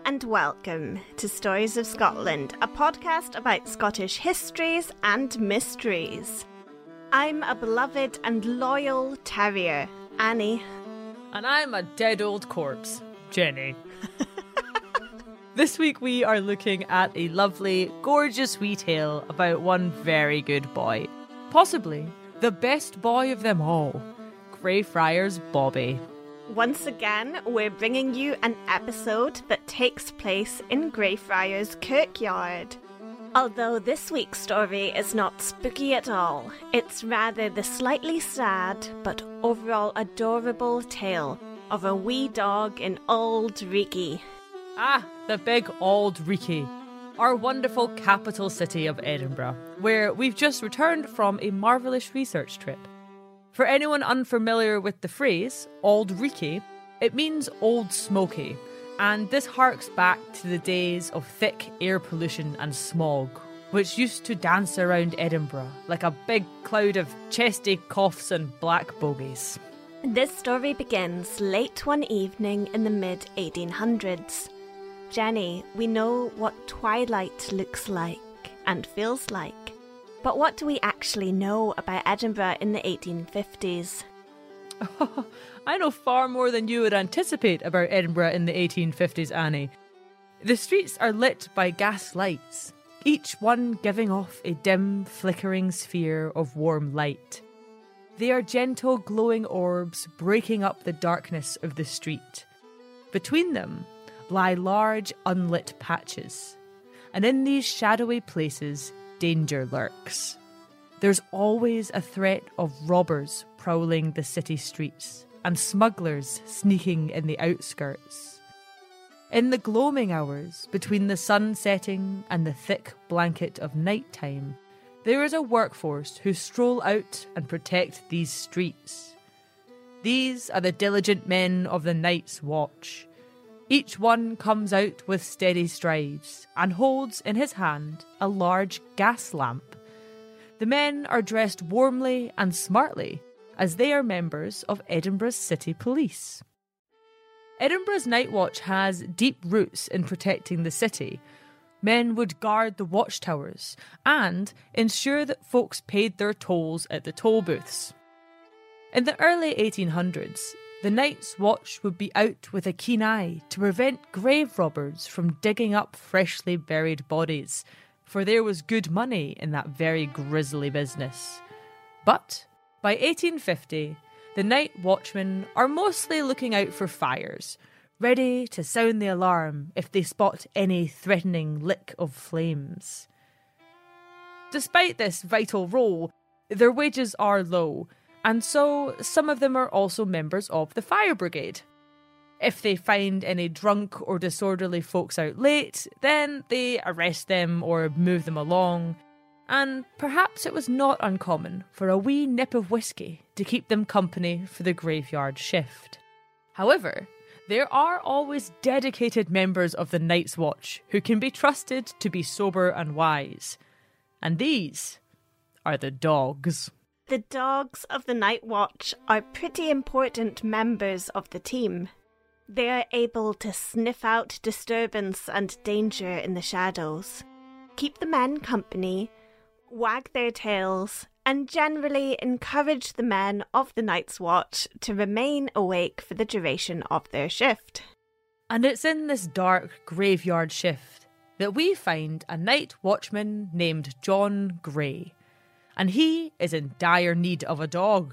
and welcome to Stories of Scotland, a podcast about Scottish histories and mysteries. I'm a beloved and loyal terrier, Annie. And I'm a dead old corpse, Jenny. This week we are looking at a lovely, gorgeous wee tale about one very good boy. Possibly the best boy of them all, Greyfriars Bobby. Once again, we're bringing you an episode that takes place in Greyfriars Kirkyard. Although this week's story is not spooky at all, it's rather the slightly sad but overall adorable tale of a wee dog in Auld Reekie. Ah, the big Auld Reekie, our wonderful capital city of Edinburgh, where we've just returned from a marvellous research trip. For anyone unfamiliar with the phrase, Auld Reekie, it means Old Smoky, and this harks back to the days of thick air pollution and smog, which used to dance around Edinburgh like a big cloud of chesty coughs and black bogies. This story begins late one evening in the mid-1800s. Jenny, we know what twilight looks like and feels like. But what do we actually know about Edinburgh in the 1850s? I know far more than you would anticipate about Edinburgh in the 1850s, Annie. The streets are lit by gas lights, each one giving off a dim, flickering sphere of warm light. They are gentle, glowing orbs breaking up the darkness of the street. Between them lie large, unlit patches, and in these shadowy places, danger lurks. There's always a threat of robbers prowling the city streets and smugglers sneaking in the outskirts. In the gloaming hours between the sun setting and the thick blanket of nighttime, there is a workforce who stroll out and protect these streets. These are the diligent men of the Night's Watch. Each one comes out with steady strides and holds in his hand a large gas lamp. The men are dressed warmly and smartly as they are members of Edinburgh's City Police. Edinburgh's Night Watch has deep roots in protecting the city. Men would guard the watchtowers and ensure that folks paid their tolls at the toll booths. In the early 1800s, the Night's Watch would be out with a keen eye to prevent grave robbers from digging up freshly buried bodies, for there was good money in that very grisly business. But by 1850, the night watchmen are mostly looking out for fires, ready to sound the alarm if they spot any threatening lick of flames. Despite this vital role, their wages are low, and so some of them are also members of the fire brigade. If they find any drunk or disorderly folks out late, then they arrest them or move them along. And perhaps it was not uncommon for a wee nip of whiskey to keep them company for the graveyard shift. However, there are always dedicated members of the Night's Watch who can be trusted to be sober and wise. And these are the dogs. The dogs of the Night Watch are pretty important members of the team. They are able to sniff out disturbance and danger in the shadows, keep the men company, wag their tails, and generally encourage the men of the Night's Watch to remain awake for the duration of their shift. And it's in this dark graveyard shift that we find a night watchman named John Gray. And he is in dire need of a dog.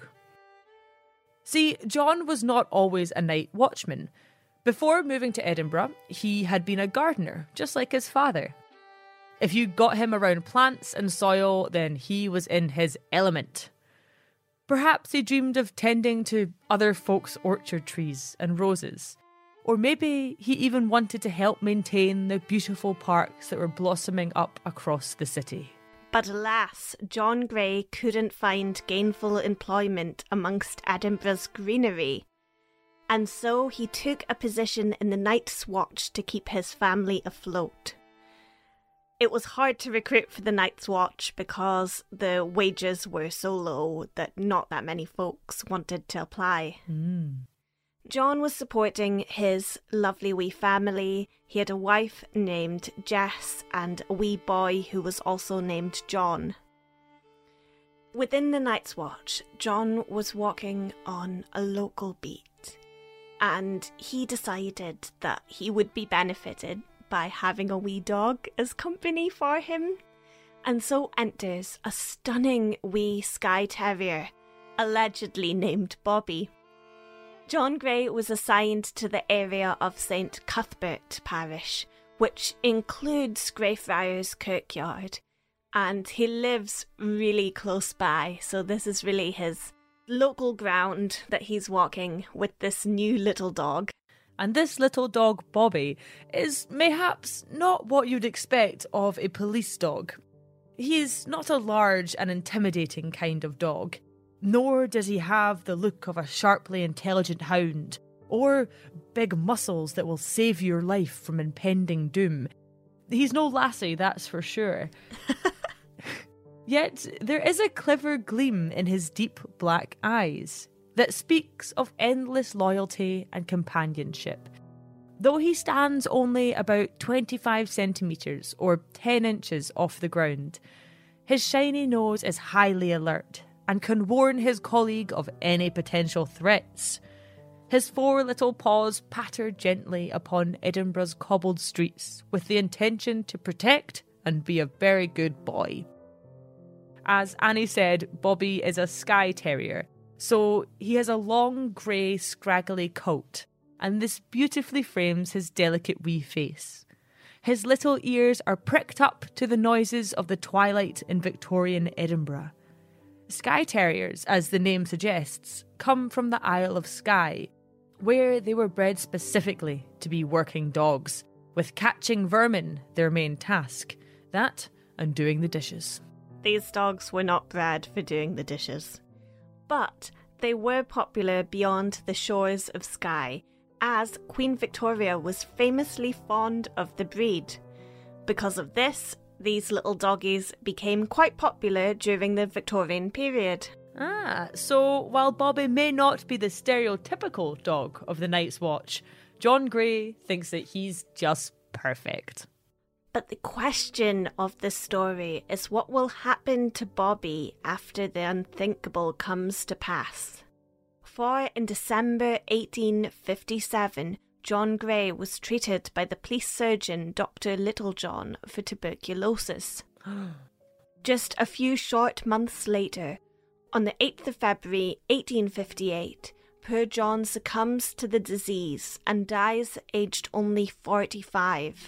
See, John was not always a night watchman. Before moving to Edinburgh, he had been a gardener, just like his father. If you got him around plants and soil, then he was in his element. Perhaps he dreamed of tending to other folks' orchard trees and roses. Or maybe he even wanted to help maintain the beautiful parks that were blossoming up across the city. But alas, John Gray couldn't find gainful employment amongst Edinburgh's greenery, and so he took a position in the Night's Watch to keep his family afloat. It was hard to recruit for the Night's Watch because the wages were so low that not that many folks wanted to apply. John was supporting his lovely wee family. He had a wife named Jess and a wee boy who was also named John. Within the Night's Watch, John was walking on a local beat, and he decided that he would be benefited by having a wee dog as company for him, and so enters a stunning wee Skye Terrier, allegedly named Bobby. John Gray was assigned to the area of St Cuthbert parish, which includes Greyfriars Kirkyard, and he lives really close by, so this is really his local ground that he's walking with this new little dog. And this little dog, Bobby, is mayhaps not what you'd expect of a police dog. He's not a large and intimidating kind of dog. Nor does he have the look of a sharply intelligent hound, or big muscles that will save your life from impending doom. He's no Lassie, that's for sure. Yet there is a clever gleam in his deep black eyes that speaks of endless loyalty and companionship. Though he stands only about 25 centimetres or 10 inches off the ground, his shiny nose is highly alert and can warn his colleague of any potential threats. His 4 little paws patter gently upon Edinburgh's cobbled streets with the intention to protect and be a very good boy. As Annie said, Bobby is a Skye Terrier, so he has a long, grey, scraggly coat, and this beautifully frames his delicate wee face. His little ears are pricked up to the noises of the twilight in Victorian Edinburgh. Skye Terriers, as the name suggests, come from the Isle of Skye, where they were bred specifically to be working dogs, with catching vermin their main task, that and doing the dishes. These dogs were not bred for doing the dishes, but they were popular beyond the shores of Skye, as Queen Victoria was famously fond of the breed. Because of this, these little doggies became quite popular during the Victorian period. So while Bobby may not be the stereotypical dog of the Night's Watch, John Gray thinks that he's just perfect. But the question of this story is what will happen to Bobby after the unthinkable comes to pass. For in December 1857, John Gray was treated by the police surgeon Dr. Littlejohn for tuberculosis. Just a few short months later, on the 8th of February 1858, poor John succumbs to the disease and dies aged only 45.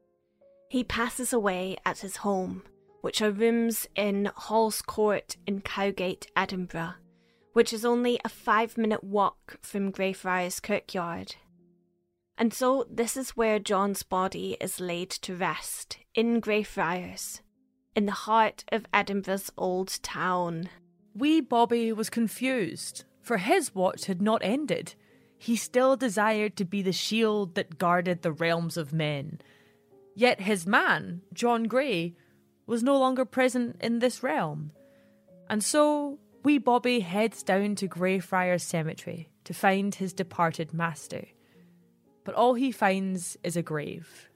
He passes away at his home, which are rooms in Hall's Court in Cowgate, Edinburgh, which is only a 5-minute walk from Greyfriars Kirkyard. And so this is where John's body is laid to rest, in Greyfriars, in the heart of Edinburgh's old town. Wee Bobby was confused, for his watch had not ended. He still desired to be the shield that guarded the realms of men. Yet his man, John Gray, was no longer present in this realm. And so wee Bobby heads down to Greyfriars Cemetery to find his departed master. But all he finds is a grave.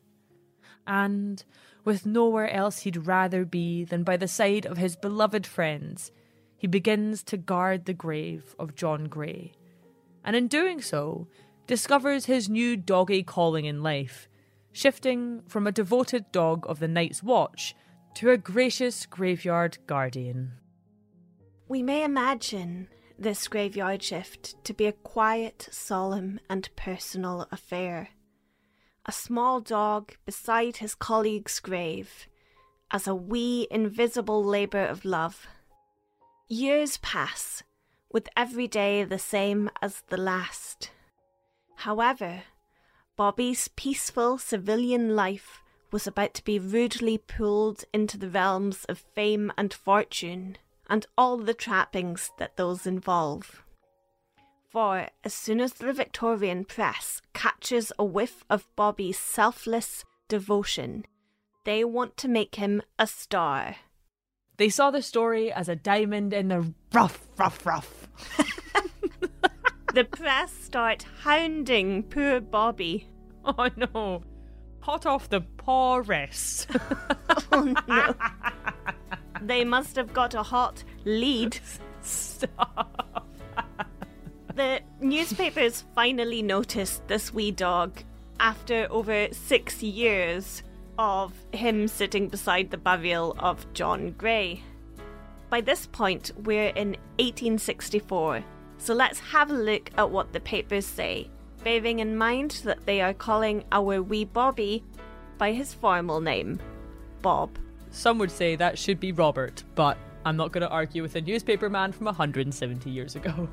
And, with nowhere else he'd rather be than by the side of his beloved friends, he begins to guard the grave of John Gray. And in doing so, discovers his new doggy calling in life, shifting from a devoted dog of the Night's Watch to a gracious graveyard guardian. We may imagine this graveyard shift to be a quiet, solemn and personal affair. A small dog beside his colleague's grave, as a wee invisible labour of love. Years pass, with every day the same as the last. However, Bobby's peaceful civilian life was about to be rudely pulled into the realms of fame and fortune, and all the trappings that those involve. For as soon as the Victorian press catches a whiff of Bobby's selfless devotion, they want to make him a star. They saw the story as a diamond in the rough. The press start hounding poor Bobby. Oh no. Hot off the paw rest. Oh no. They must have got a hot lead. Stop. The newspapers finally noticed this wee dog after over 6 years of him sitting beside the burial of John Gray. By this point, we're in 1864, so let's have a look at what the papers say, bearing in mind that they are calling our wee Bobby by his formal name, Bob. Some would say that should be Robert, but I'm not going to argue with a newspaper man from 170 years ago.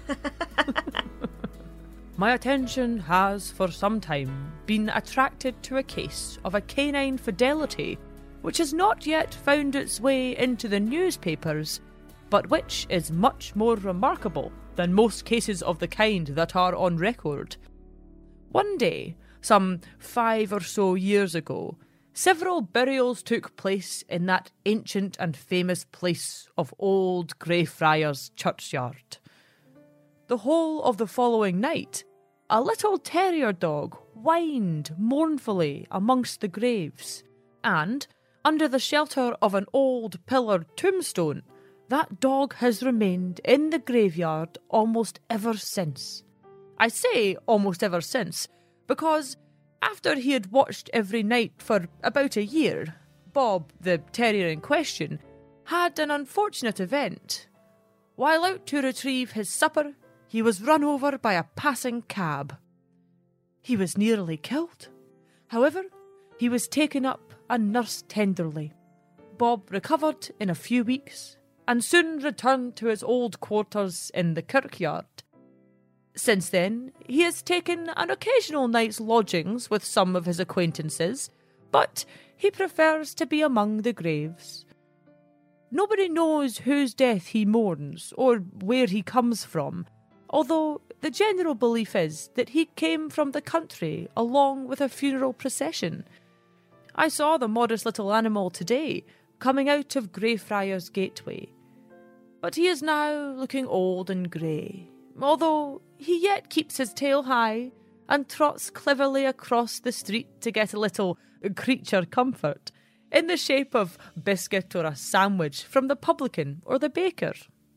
My attention has for some time been attracted to a case of a canine fidelity which has not yet found its way into the newspapers, but which is much more remarkable than most cases of the kind that are on record. One day, some 5 or so years ago, several burials took place in that ancient and famous place of old Greyfriars Churchyard. The whole of the following night, a little terrier dog whined mournfully amongst the graves, and, under the shelter of an old pillared tombstone, that dog has remained in the graveyard almost ever since. I say almost ever since, because after he had watched every night for about a year, Bob, the terrier in question, had an unfortunate event. While out to retrieve his supper, he was run over by a passing cab. He was nearly killed. However, he was taken up and nursed tenderly. Bob recovered in a few weeks and soon returned to his old quarters in the kirkyard. Since then, he has taken an occasional night's lodgings with some of his acquaintances, but he prefers to be among the graves. Nobody knows whose death he mourns or where he comes from, although the general belief is that he came from the country along with a funeral procession. I saw the modest little animal today, coming out of Greyfriars Gateway. But he is now looking old and grey, although he yet keeps his tail high and trots cleverly across the street to get a little creature comfort, in the shape of biscuit or a sandwich from the publican or the baker.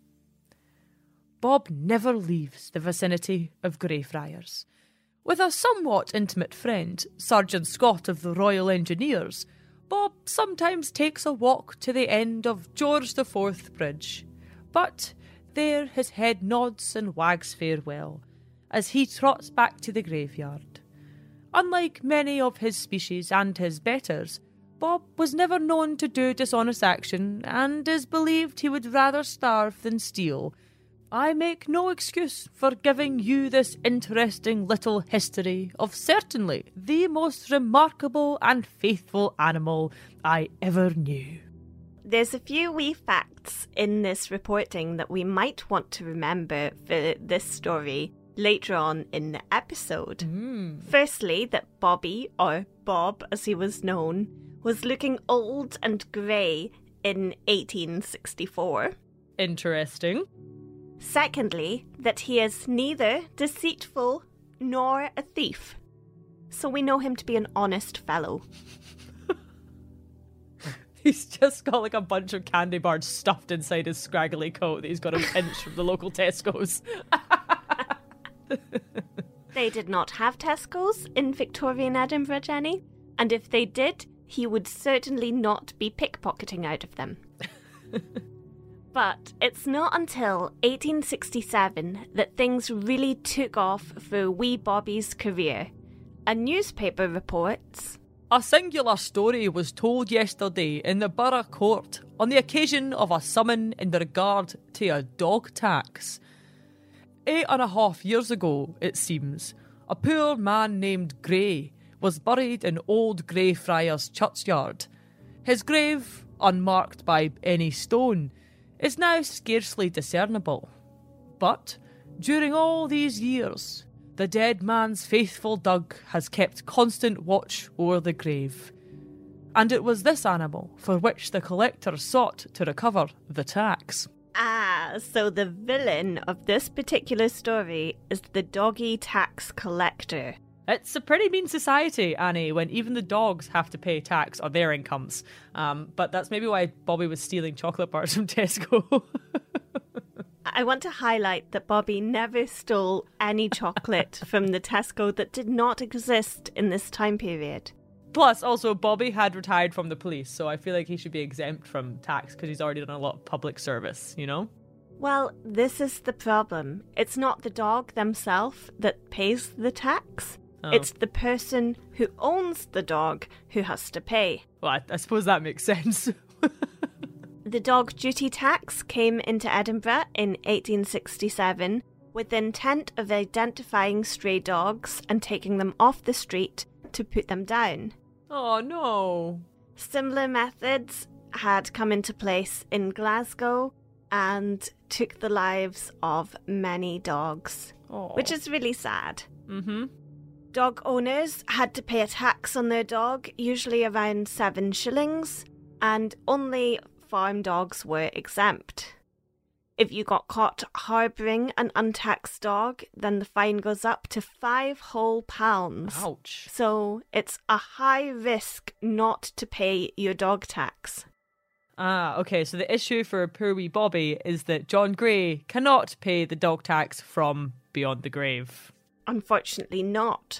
Bob never leaves the vicinity of Greyfriars. With a somewhat intimate friend, Sergeant Scott of the Royal Engineers, Bob sometimes takes a walk to the end of George IV Bridge. But there his head nods and wags farewell, as he trots back to the graveyard. Unlike many of his species and his betters, Bob was never known to do dishonest action, and is believed he would rather starve than steal. I make no excuse for giving you this interesting little history of certainly the most remarkable and faithful animal I ever knew. There's a few wee facts in this reporting that we might want to remember for this story later on in the episode. Firstly, that Bobby, or Bob as he was known, was looking old and grey in 1864. Interesting. Secondly, that he is neither deceitful nor a thief. So we know him to be an honest fellow. He's just got like a bunch of candy bars stuffed inside his scraggly coat that he's got a pinch from the local Tesco's. They did not have Tesco's in Victorian Edinburgh, Jenny. And if they did, he would certainly not be pickpocketing out of them. But it's not until 1867 that things really took off for wee Bobby's career. A newspaper reports, "A singular story was told yesterday in the Borough Court on the occasion of a summon in regard to a dog tax. 8.5 years ago, it seems, a poor man named Gray was buried in old Greyfriars Churchyard. His grave, unmarked by any stone, is now scarcely discernible. But during all these years, the dead man's faithful Doug has kept constant watch o'er the grave. And it was this animal for which the collector sought to recover the tax." So the villain of this particular story is the doggy tax collector. It's a pretty mean society, Annie, when even the dogs have to pay tax on their incomes. But that's maybe why Bobby was stealing chocolate bars from Tesco. I want to highlight that Bobby never stole any chocolate from the Tesco that did not exist in this time period. Plus, also, Bobby had retired from the police, so I feel like he should be exempt from tax because he's already done a lot of public service, you know? Well, this is the problem. It's not the dog themselves that pays the tax. Oh. It's the person who owns the dog who has to pay. Well, I suppose that makes sense. The dog duty tax came into Edinburgh in 1867 with the intent of identifying stray dogs and taking them off the street to put them down. Oh, no. Similar methods had come into place in Glasgow and took the lives of many dogs, which is really sad. Mm-hmm. Dog owners had to pay a tax on their dog, usually around 7 shillings, and only farm dogs were exempt. If you got caught harbouring an untaxed dog, then the fine goes up to £5 whole. Ouch. So it's a high risk not to pay your dog tax. Okay, so the issue for poor wee Bobby is that John Gray cannot pay the dog tax from beyond the grave. Unfortunately not.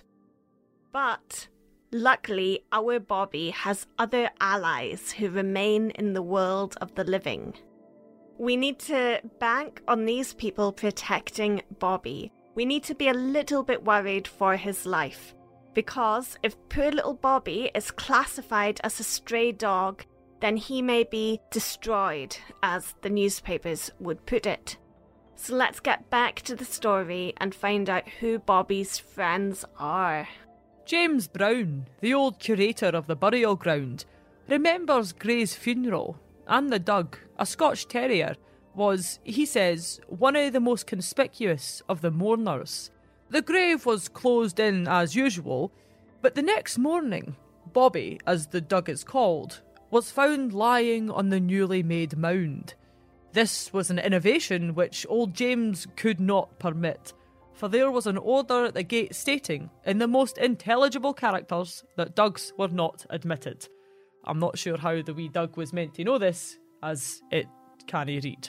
But luckily, our Bobby has other allies who remain in the world of the living. We need to bank on these people protecting Bobby. We need to be a little bit worried for his life. Because if poor little Bobby is classified as a stray dog, then he may be destroyed, as the newspapers would put it. So let's get back to the story and find out who Bobby's friends are. James Brown, the old curator of the burial ground, remembers Gray's funeral, and the Doug, a Scotch terrier, was, he says, one of the most conspicuous of the mourners. The grave was closed in as usual, but the next morning, Bobby, as the Doug is called, was found lying on the newly made mound. This was an innovation which old James could not permit, for there was an order at the gate stating, in the most intelligible characters, that Dougs were not admitted. I'm not sure how the wee Doug was meant to know this, as it can't read.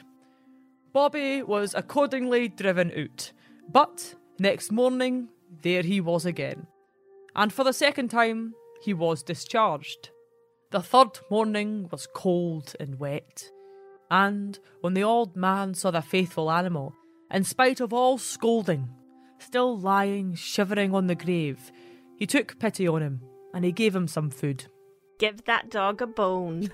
Bobby was accordingly driven out, but next morning, there he was again. And for the second time, he was discharged. The third morning was cold and wet. And when the old man saw the faithful animal, in spite of all scolding, still lying shivering on the grave, he took pity on him and he gave him some food. Give that dog a bone.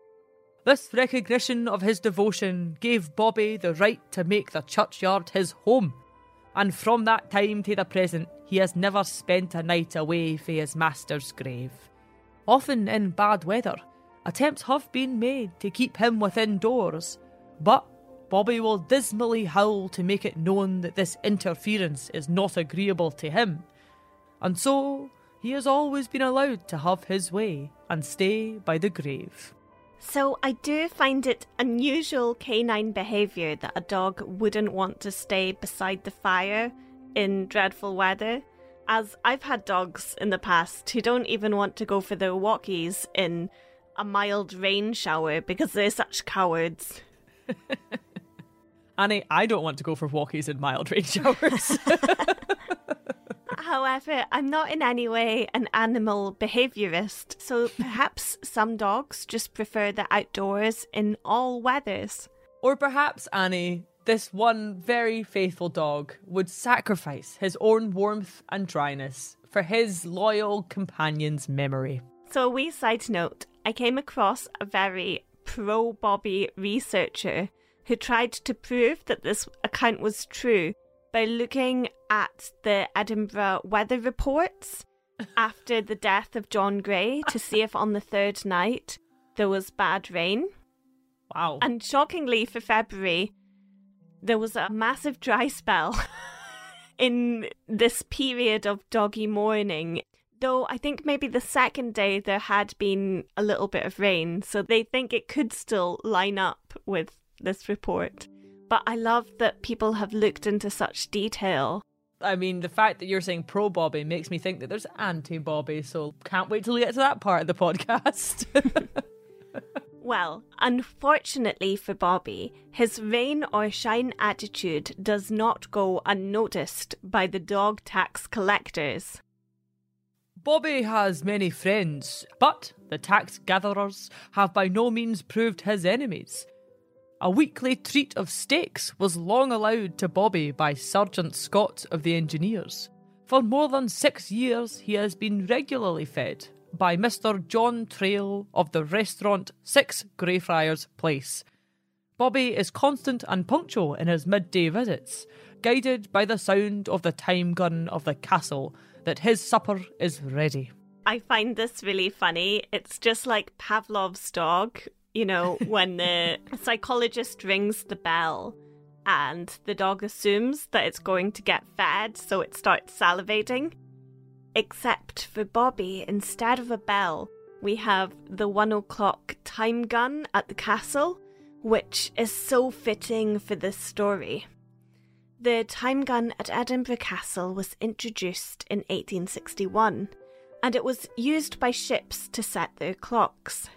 This recognition of his devotion gave Bobby the right to make the churchyard his home, and from that time to the present he has never spent a night away from his master's grave. Often in bad weather, attempts have been made to keep him within doors, but Bobby will dismally howl to make it known that this interference is not agreeable to him, and so he has always been allowed to have his way and stay by the grave. So I do find it unusual canine behaviour that a dog wouldn't want to stay beside the fire in dreadful weather, as I've had dogs in the past who don't even want to go for their walkies in a mild rain shower because they're such cowards. Annie, I don't want to go for walkies in mild rain showers. However, I'm not in any way an animal behaviourist, so perhaps some dogs just prefer the outdoors in all weathers. Or perhaps, Annie, this one very faithful dog would sacrifice his own warmth and dryness for his loyal companion's memory. So a wee side note, I came across a very pro-Bobby researcher who tried to prove that this account was true by looking at the Edinburgh weather reports after the death of John Gray to see if on the third night there was bad rain. Wow. And shockingly for February, there was a massive dry spell in this period of doggy mourning. Though I think maybe the second day there had been a little bit of rain, so they think it could still line up with this report. But I love that people have looked into such detail. I mean, the fact that you're saying pro-Bobby makes me think that there's anti-Bobby, so can't wait till we get to that part of the podcast. Well, unfortunately for Bobby, his rain or shine attitude does not go unnoticed by the dog tax collectors. Bobby has many friends, but the tax gatherers have by no means proved his enemies. A weekly treat of steaks was long allowed to Bobby by Sergeant Scott of the Engineers. For more than 6 years he has been regularly fed by Mr. John Trail of the restaurant 6 Greyfriars Place. Bobby is constant and punctual in his midday visits, guided by the sound of the time gun of the castle that his supper is ready. I find this really funny. It's just like Pavlov's dog, you know, when the psychologist rings the bell and the dog assumes that it's going to get fed, so it starts salivating. Except for Bobby, instead of a bell, we have the 1 o'clock time gun at the castle, which is so fitting for this story. The time gun at Edinburgh Castle was introduced in 1861, and it was used by ships to set their clocks.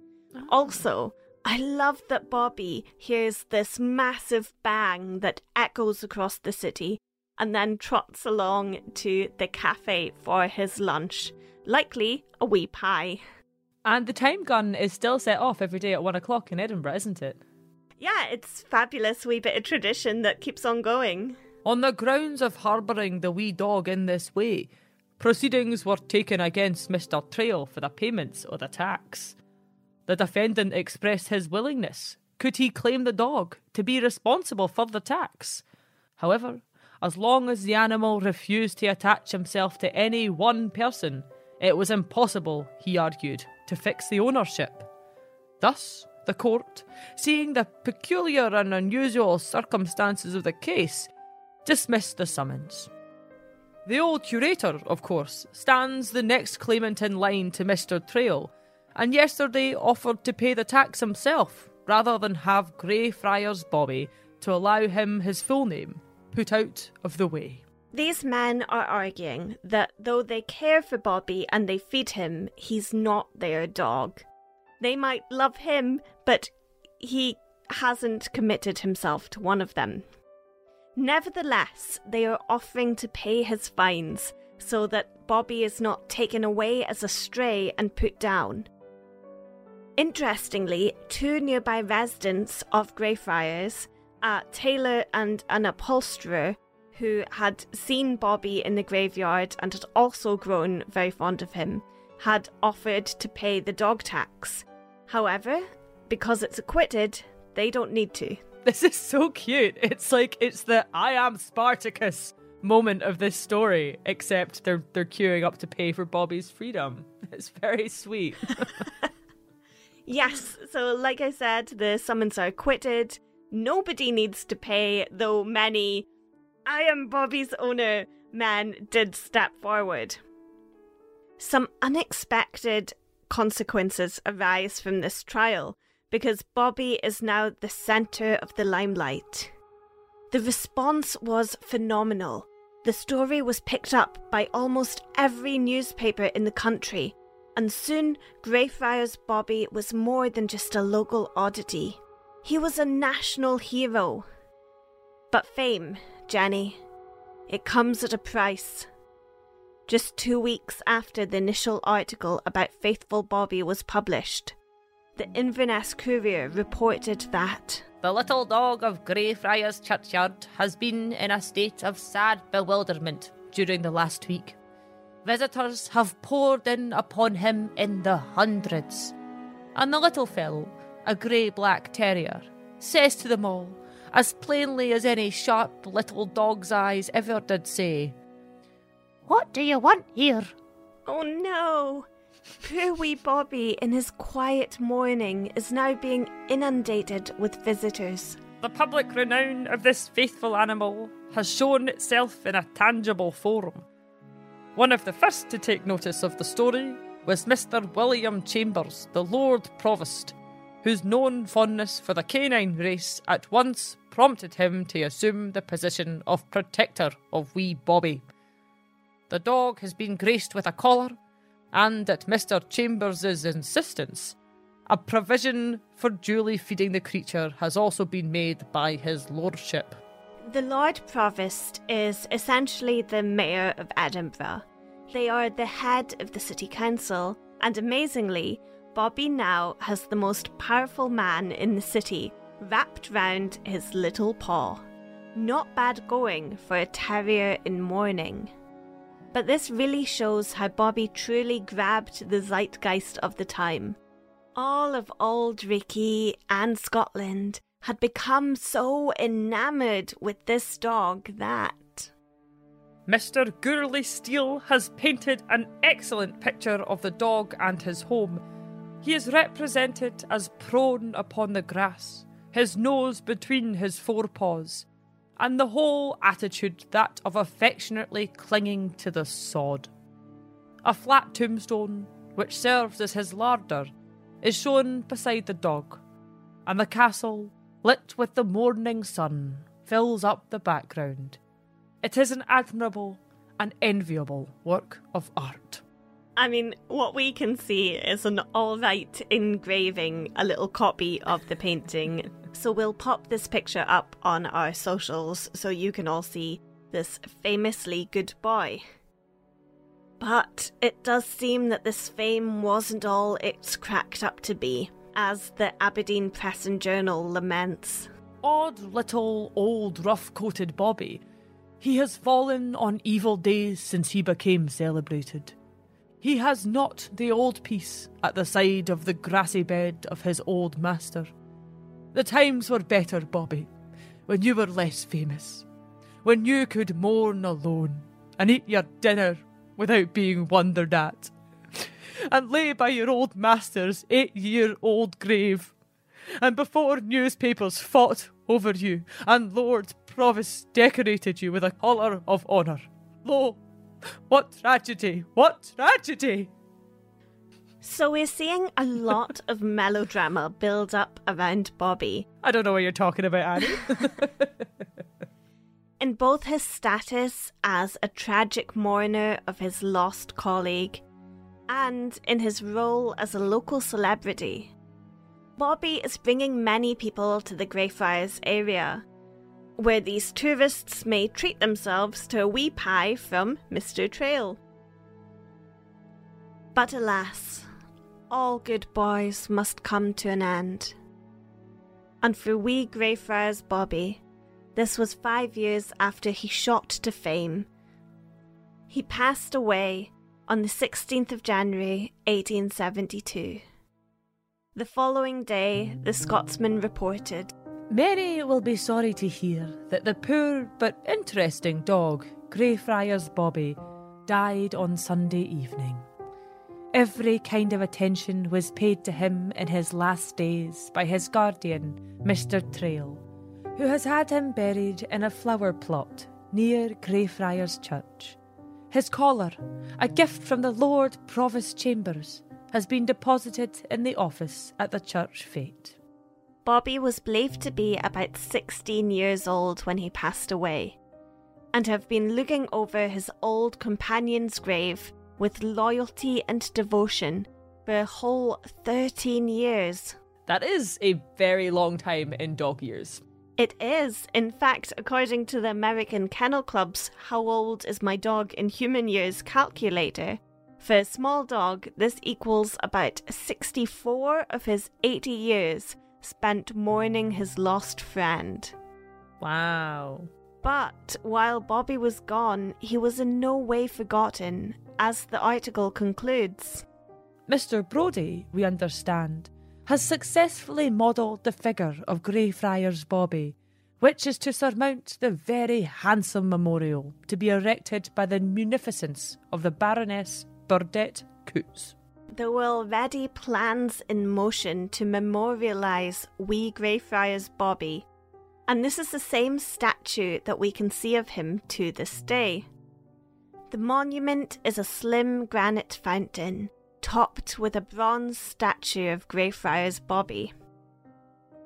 Also, I love that Bobby hears this massive bang that echoes across the city and then trots along to the cafe for his lunch, likely a wee pie. And the time gun is still set off every day at 1 o'clock in Edinburgh, isn't it? Yeah, it's a fabulous wee bit of tradition that keeps on going. On the grounds of harbouring the wee dog in this way, proceedings were taken against Mr. Trail for the payments of the tax. The defendant expressed his willingness. Could he claim the dog to be responsible for the tax? However, as long as the animal refused to attach himself to any one person, it was impossible, he argued, to fix the ownership. Thus, the court, seeing the peculiar and unusual circumstances of the case, dismissed the summons. The old curator, of course, stands the next claimant in line to Mr. Trail, and yesterday offered to pay the tax himself, rather than have Greyfriars Bobby to allow him his full name put out of the way. These men are arguing that though they care for Bobby and they feed him, he's not their dog. They might love him, but he hasn't committed himself to one of them. Nevertheless, they are offering to pay his fines so that Bobby is not taken away as a stray and put down. Interestingly, 2 nearby residents of Greyfriars, a tailor and an upholsterer, who had seen Bobby in the graveyard and had also grown very fond of him, had offered to pay the dog tax. However, because it's acquitted, they don't need to. This is so cute. It's like it's the I am Spartacus moment of this story, except they're queuing up to pay for Bobby's freedom. It's very sweet. Yes, so like I said, the summons are acquitted. Nobody needs to pay, though many I am Bobby's owner men did step forward. Some unexpected consequences arise from this trial, because Bobby is now the centre of the limelight. The response was phenomenal. The story was picked up by almost every newspaper in the country, and soon Greyfriars Bobby was more than just a local oddity. He was a national hero. But fame, Jenny, it comes at a price. Just 2 weeks after the initial article about Faithful Bobby was published, the Inverness Courier reported that the little dog of Greyfriars Churchyard has been in a state of sad bewilderment during the last week. Visitors have poured in upon him in the hundreds, and the little fellow, a grey-black terrier, says to them all, as plainly as any sharp little dog's eyes ever did say, "What do you want here?" Oh no! Poor wee Bobby in his quiet mourning is now being inundated with visitors. The public renown of this faithful animal has shown itself in a tangible forum. One of the first to take notice of the story was Mr. William Chambers, the Lord Provost, whose known fondness for the canine race at once prompted him to assume the position of protector of wee Bobby. The dog has been graced with a collar, and at Mr. Chambers' insistence, a provision for duly feeding the creature has also been made by his lordship. The Lord Provost is essentially the Mayor of Edinburgh. They are the head of the City Council, and amazingly, Bobby now has the most powerful man in the city wrapped round his little paw. Not bad going for a terrier in mourning. But this really shows how Bobby truly grabbed the zeitgeist of the time. All of Auld Reekie and Scotland had become so enamoured with this dog that... Mr. Gourley Steele has painted an excellent picture of the dog and his home. He is represented as prone upon the grass, his nose between his forepaws, and the whole attitude that of affectionately clinging to the sod. A flat tombstone, which serves as his larder, is shown beside the dog, and the castle, lit with the morning sun, fills up the background. It is an admirable and enviable work of art. I mean, what we can see is an alright engraving, a little copy of the painting. So we'll pop this picture up on our socials so you can all see this famously good boy. But it does seem that this fame wasn't all it's cracked up to be, as the Aberdeen Press and Journal laments. Odd little old rough-coated Bobby. He has fallen on evil days since he became celebrated. He has not the old peace at the side of the grassy bed of his old master. The times were better, Bobby, when you were less famous, when you could mourn alone and eat your dinner without being wondered at, and lay by your old master's 8-year-old grave, and before newspapers fought over you and Lord Provost decorated you with a collar of honour. Lo, what tragedy, what tragedy! So we're seeing a lot of melodrama build up around Bobby. I don't know what you're talking about, Annie. In both his status as a tragic mourner of his lost colleague and in his role as a local celebrity, Bobby is bringing many people to the Greyfriars area, where these tourists may treat themselves to a wee pie from Mr. Trail. But alas, all good boys must come to an end. And for wee Greyfriars Bobby, this was 5 years after he shot to fame. He passed away on the 16th of January 1872. The following day, the Scotsman reported, Many will be sorry to hear that the poor but interesting dog, Greyfriars Bobby, died on Sunday evening. Every kind of attention was paid to him in his last days by his guardian, Mr. Trail, who has had him buried in a flower plot near Greyfriars Church. His collar, a gift from the Lord Provost Chambers, has been deposited in the office at the church fete. Bobby was believed to be about 16 years old when he passed away, and have been looking over his old companion's grave with loyalty and devotion for a whole 13 years. That is a very long time in dog years. It is. In fact, according to the American Kennel Club's How Old Is My Dog in Human Years calculator, for a small dog, this equals about 64 of his 80 years spent mourning his lost friend. Wow. But while Bobby was gone, he was in no way forgotten, as the article concludes. Mr. Brodie, we understand, has successfully modelled the figure of Greyfriars Bobby, which is to surmount the very handsome memorial to be erected by the munificence of the Baroness Burdett Coutts. There were already plans in motion to memorialise wee Greyfriars Bobby, and this is the same statue that we can see of him to this day. The monument is a slim granite fountain, topped with a bronze statue of Greyfriars Bobby.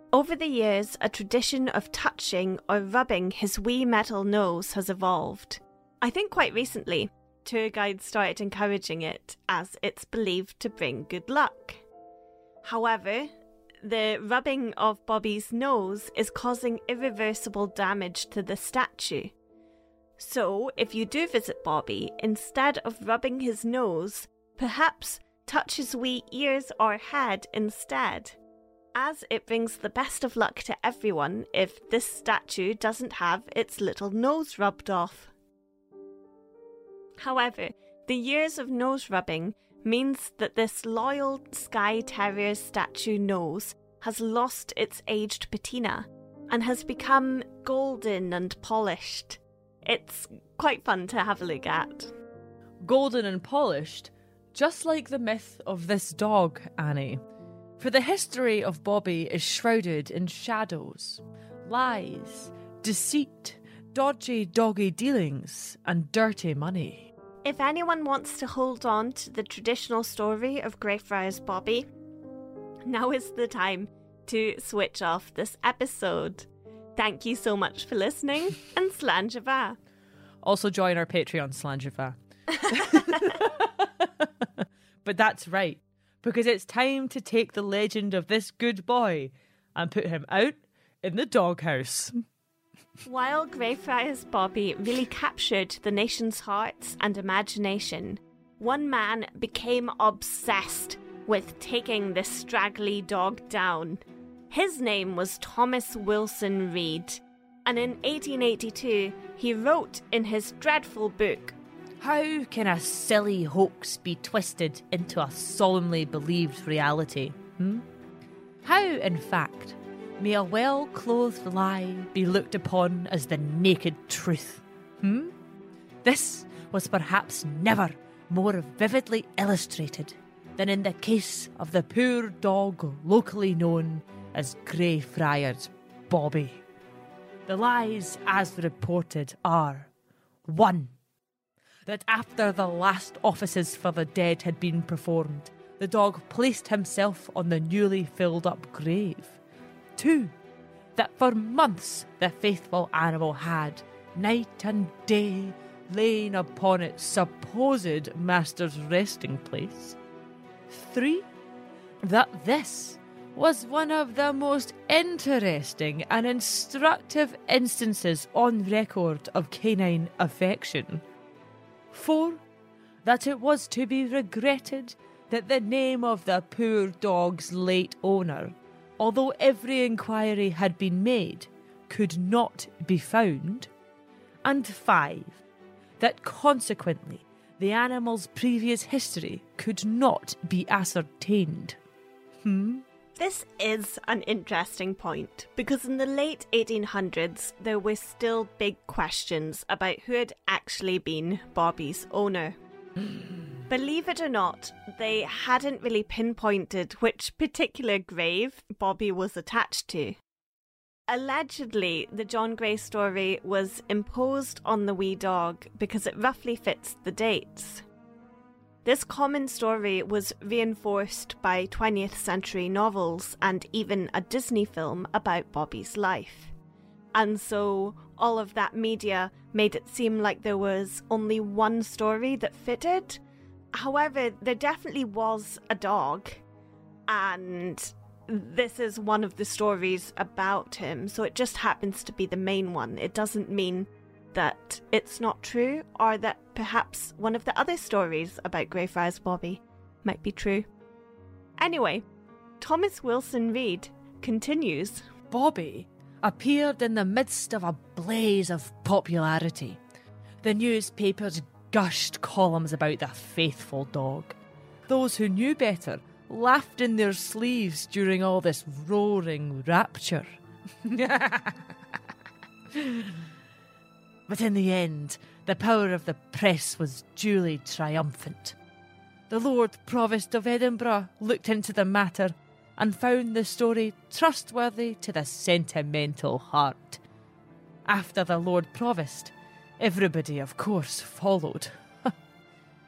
Over the years, a tradition of touching or rubbing his wee metal nose has evolved. I think quite recently, tour guides started encouraging it as it's believed to bring good luck. However, the rubbing of Bobby's nose is causing irreversible damage to the statue. So, if you do visit Bobby, instead of rubbing his nose, perhaps touch his wee ears or head instead, as it brings the best of luck to everyone if this statue doesn't have its little nose rubbed off. However, the years of nose rubbing means that this loyal Skye Terrier statue nose has lost its aged patina and has become golden and polished. It's quite fun to have a look at. Golden and polished, just like the myth of this dog, Annie. For the history of Bobby is shrouded in shadows, lies, deceit, dodgy doggy dealings, and dirty money. If anyone wants to hold on to the traditional story of Greyfriars Bobby, now is the time to switch off this episode. Thank you so much for listening, and Slàinte. Also join our Patreon, Slàinte. But that's right, because it's time to take the legend of this good boy and put him out in the doghouse. While Greyfriars Bobby really captured the nation's hearts and imagination, one man became obsessed with taking this straggly dog down. His name was Thomas Wilson Reid, and in 1882 he wrote in his dreadful book, How can a silly hoax be twisted into a solemnly believed reality? How, in fact, may a well-clothed lie be looked upon as the naked truth? This was perhaps never more vividly illustrated than in the case of the poor dog locally known as Greyfriars Bobby. The lies, as reported, are 1. That after the last offices for the dead had been performed, the dog placed himself on the newly filled up grave. 2. That for months the faithful animal had, night and day, lain upon its supposed master's resting place. 3. That this was one of the most interesting and instructive instances on record of canine affection. 4. That it was to be regretted that the name of the poor dog's late owner, although every inquiry had been made, could not be found. And 5. That consequently the animal's previous history could not be ascertained. This is an interesting point, because in the late 1800s there were still big questions about who had actually been Bobby's owner. Believe it or not, they hadn't really pinpointed which particular grave Bobby was attached to. Allegedly, the John Gray story was imposed on the wee dog because it roughly fits the dates. This common story was reinforced by 20th century novels and even a Disney film about Bobby's life. And so all of that media made it seem like there was only one story that fitted. However, there definitely was a dog, and this is one of the stories about him, so it just happens to be the main one. It doesn't mean that it's not true, or that perhaps one of the other stories about Greyfriars Bobby might be true. Anyway, Thomas Wilson Reid continues. Bobby appeared in the midst of a blaze of popularity. The newspapers gushed columns about the faithful dog. Those who knew better laughed in their sleeves during all this roaring rapture. But in the end, the power of the press was duly triumphant. The Lord Provost of Edinburgh looked into the matter and found the story trustworthy to the sentimental heart. After the Lord Provost, everybody, of course, followed.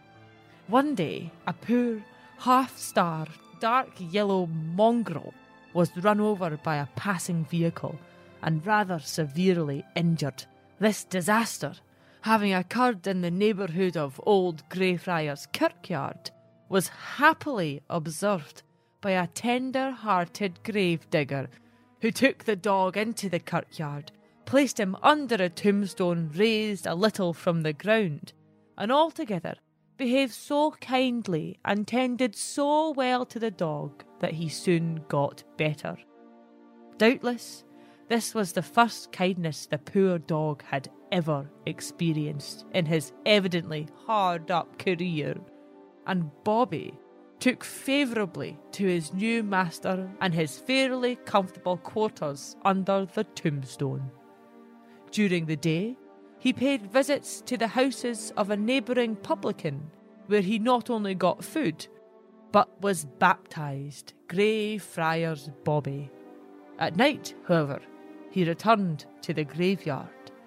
One day, a poor, half-starved, dark yellow mongrel was run over by a passing vehicle and rather severely injured. This disaster, having occurred in the neighbourhood of Old Greyfriars Kirkyard, was happily observed by a tender-hearted gravedigger who took the dog into the kirkyard, placed him under a tombstone raised a little from the ground, and altogether behaved so kindly and tended so well to the dog that he soon got better. Doubtless, this was the first kindness the poor dog had ever experienced in his evidently hard-up career, and Bobby took favourably to his new master and his fairly comfortable quarters under the tombstone. During the day, he paid visits to the houses of a neighbouring publican, where he not only got food, but was baptised Greyfriars Bobby. At night, however, he returned to the graveyard.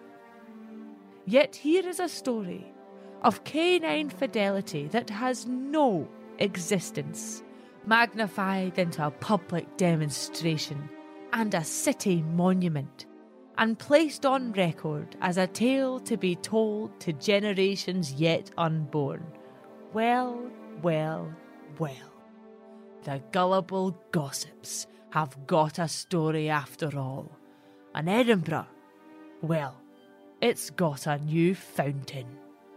Yet here is a story of canine fidelity that has no existence, magnified into a public demonstration and a city monument, and placed on record as a tale to be told to generations yet unborn. Well, well, well. The gullible gossips have got a story after all. And Edinburgh, well, it's got a new fountain.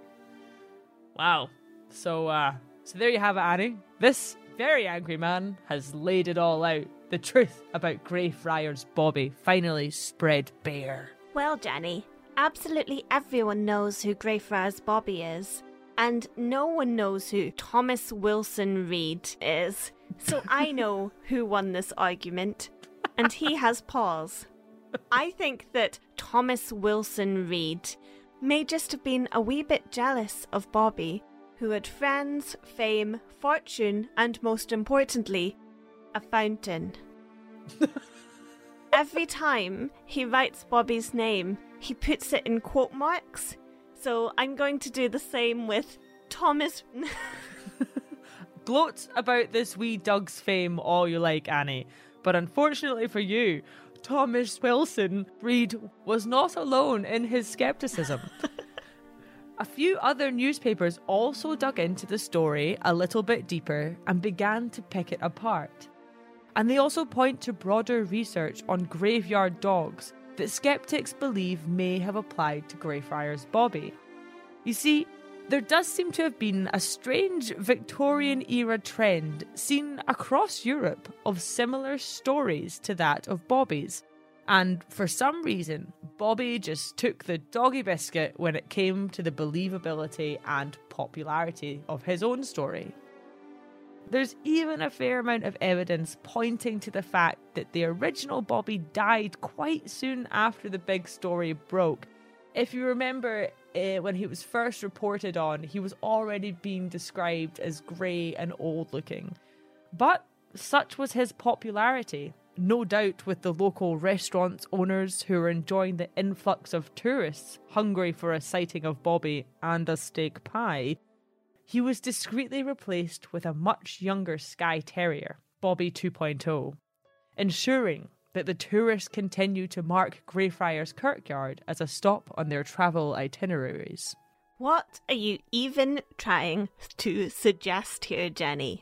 Wow. So there you have it, Annie. This very angry man has laid it all out. The truth about Greyfriars Bobby finally spread bare. Well, Jenny, absolutely everyone knows who Greyfriars Bobby is. And no one knows who Thomas Wilson Reed is. So I know who won this argument. And he has paws. I think that Thomas Wilson Reed may just have been a wee bit jealous of Bobby, who had friends, fame, fortune, and most importantly, a fountain. Every time he writes Bobby's name, he puts it in quote marks. So I'm going to do the same with Thomas. Gloat about this wee Doug's fame all you like, Annie. But unfortunately for you, Thomas Wilson Reed was not alone in his scepticism. A few other newspapers also dug into the story a little bit deeper and began to pick it apart. And they also point to broader research on graveyard dogs that skeptics believe may have applied to Greyfriars Bobby. You see, there does seem to have been a strange Victorian-era trend seen across Europe of similar stories to that of Bobby's. And for some reason, Bobby just took the doggy biscuit when it came to the believability and popularity of his own story. There's even a fair amount of evidence pointing to the fact that the original Bobby died quite soon after the big story broke. If you remember, when he was first reported on, he was already being described as grey and old-looking. But such was his popularity, no doubt with the local restaurant owners who were enjoying the influx of tourists hungry for a sighting of Bobby and a steak pie. He was discreetly replaced with a much younger Skye Terrier, Bobby 2.0, ensuring that the tourists continue to mark Greyfriars Kirkyard as a stop on their travel itineraries. What are you even trying to suggest here, Jenny?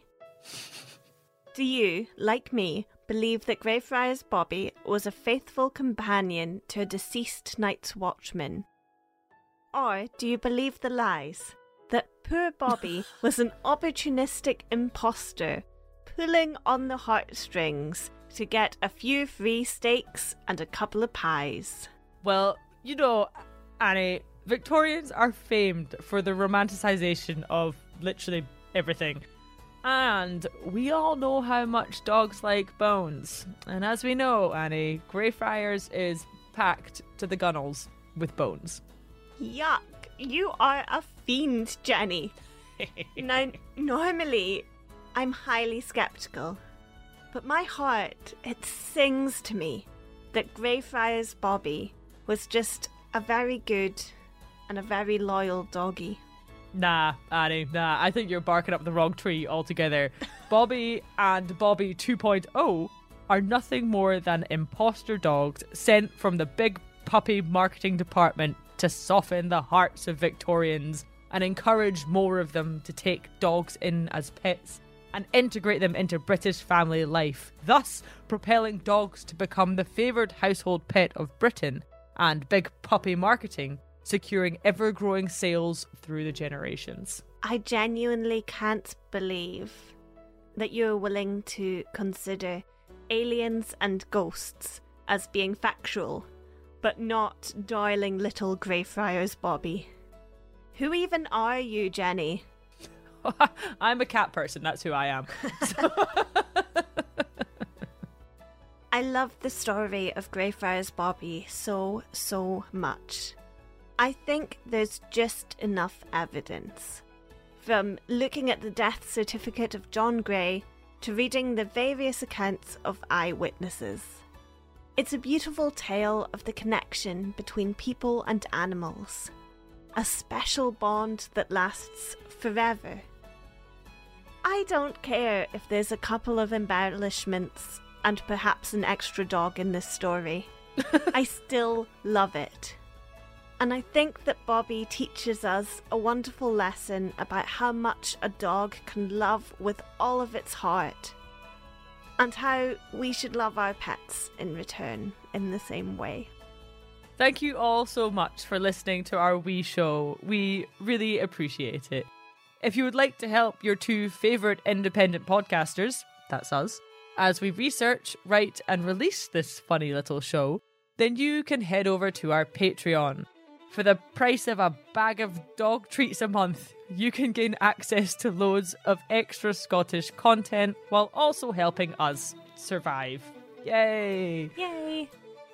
Do you, like me, believe that Greyfriars Bobby was a faithful companion to a deceased night's watchman? Or do you believe the lies that poor Bobby was an opportunistic imposter, pulling on the heartstrings to get a few free steaks and a couple of pies? Well, you know, Annie, Victorians are famed for the romanticisation of literally everything. And we all know how much dogs like bones. And as we know, Annie, Greyfriars is packed to the gunnels with bones. Yuck! You are a fiend, Jenny. Now, normally, I'm highly sceptical. But my heart, it sings to me that Greyfriars Bobby was just a very good and a very loyal doggy. Nah, Annie, nah. I think you're barking up the wrong tree altogether. Bobby and Bobby 2.0 are nothing more than imposter dogs sent from the big puppy marketing department to soften the hearts of Victorians and encourage more of them to take dogs in as pets and integrate them into British family life, thus propelling dogs to become the favoured household pet of Britain, and big puppy marketing securing ever-growing sales through the generations. I genuinely can't believe that you're willing to consider aliens and ghosts as being factual, but not darling little Greyfriars, Bobby. Who even are you, Jenny? I'm a cat person, that's who I am. I love the story of Greyfriars Bobby so much. I think there's just enough evidence. From looking at the death certificate of John Grey to reading the various accounts of eyewitnesses. It's a beautiful tale of the connection between people and animals. A special bond that lasts forever. I don't care if there's a couple of embellishments and perhaps an extra dog in this story. I still love it. And I think that Bobby teaches us a wonderful lesson about how much a dog can love with all of its heart. And how we should love our pets in return in the same way. Thank you all so much for listening to our wee show. We really appreciate it. If you would like to help your two favourite independent podcasters, that's us, as we research, write and release this funny little show, then you can head over to our Patreon. For the price of a bag of dog treats a month, you can gain access to loads of extra Scottish content while also helping us survive. Yay! Yay!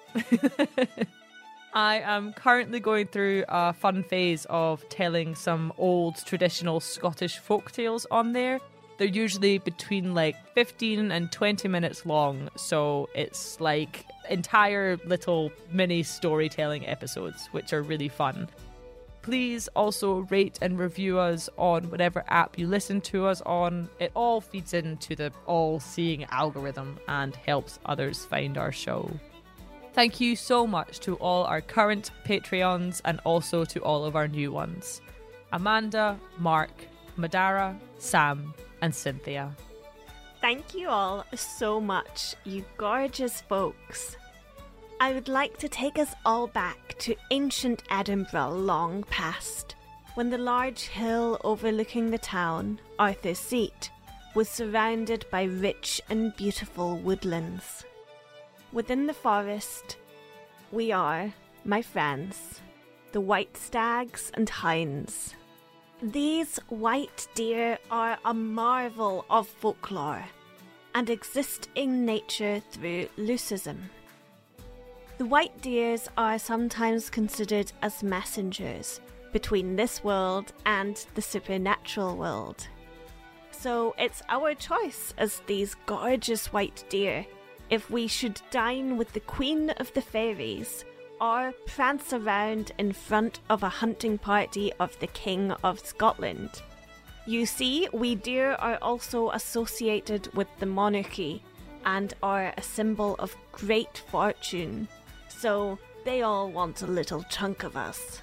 I am currently going through a fun phase of telling some old traditional Scottish folktales on there. They're usually between like 15 and 20 minutes long, so it's like entire little mini storytelling episodes, which are really fun. Please also rate and review us on whatever app you listen to us on. It all feeds into the all-seeing algorithm and helps others find our show. Thank you so much to all our current Patreons and also to all of our new ones. Amanda, Mark, Madara, Sam, and Cynthia. Thank you all so much, you gorgeous folks. I would like to take us all back to ancient Edinburgh long past, when the large hill overlooking the town, Arthur's Seat, was surrounded by rich and beautiful woodlands. Within the forest, we are, my friends, the white stags and hinds. These white deer are a marvel of folklore and exist in nature through leucism. The white deers are sometimes considered as messengers between this world and the supernatural world. So it's our choice as these gorgeous white deer if we should dine with the Queen of the Fairies or prance around in front of a hunting party of the King of Scotland. You see, we deer are also associated with the monarchy and are a symbol of great fortune, so they all want a little chunk of us.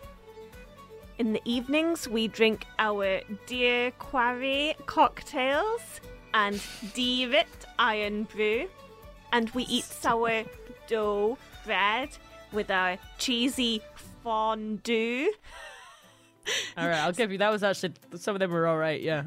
In the evenings, we drink our deer quarry cocktails and Deerit iron brew, and we eat sourdough bread with our cheesy fondue. All right, I'll give you, that was actually, some of them were all right, yeah.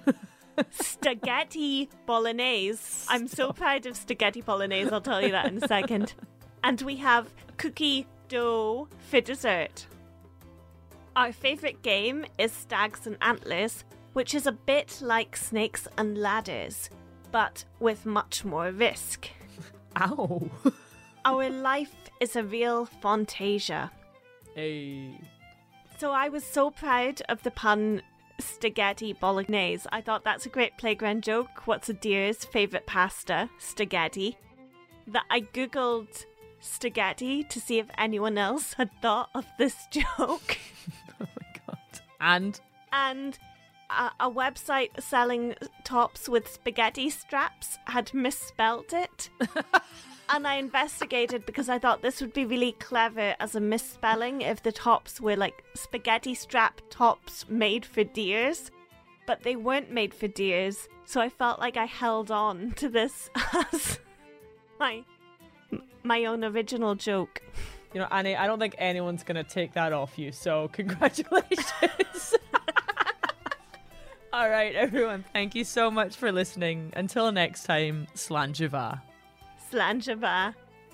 Spaghetti bolognese. I'm so proud of spaghetti bolognese, I'll tell you that in a second. And we have cookie dough for dessert. Our favourite game is Stags and Antlers, which is a bit like Snakes and Ladders, but with much more risk. Ow. Our life is a real fantasia. Hey. So I was so proud of the pun spaghetti bolognese. I thought that's a great playground joke. What's a deer's favourite pasta? Spaghetti. That I googled spaghetti to see if anyone else had thought of this joke. Oh my god. And a website selling tops with spaghetti straps had misspelt it. And I investigated because I thought this would be really clever as a misspelling if the tops were like spaghetti strap tops made for deers. But they weren't made for deers, so I felt like I held on to this as my own original joke. You know, Annie, I don't think anyone's going to take that off you, so congratulations. All right, everyone, thank you so much for listening. Until next time, Slanjava. Slanjava.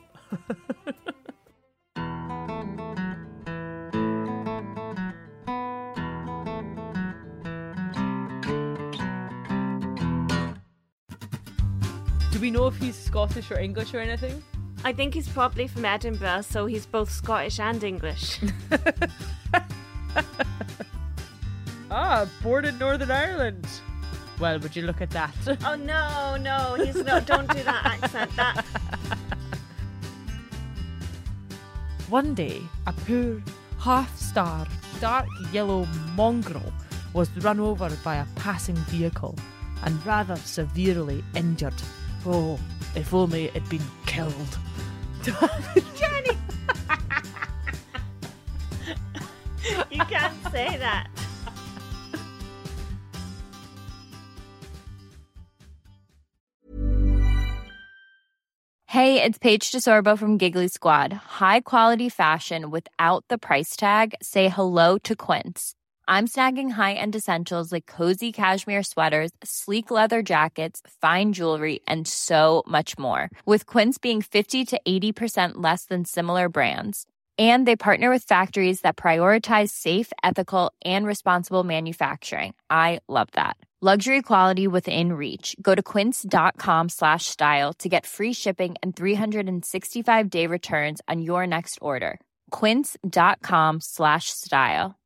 Do we know if he's Scottish or English or anything? I think he's probably from Edinburgh, so he's both Scottish and English. Born in Northern Ireland. Well, would you look at that? Oh, no, he's not. Don't do that accent. That. One day, a poor, half-starved, dark yellow mongrel was run over by a passing vehicle and rather severely injured. Oh, if only it had been killed. Jenny! You can't say that. Hey, it's Paige DeSorbo from Giggly Squad. High quality fashion without the price tag. Say hello to Quince. I'm snagging high-end essentials like cozy cashmere sweaters, sleek leather jackets, fine jewelry, and so much more. With Quince being 50 to 80% less than similar brands. And they partner with factories that prioritize safe, ethical, and responsible manufacturing. I love that. Luxury quality within reach. Go to quince.com/style to get free shipping and 365-day returns on your next order. Quince.com/style.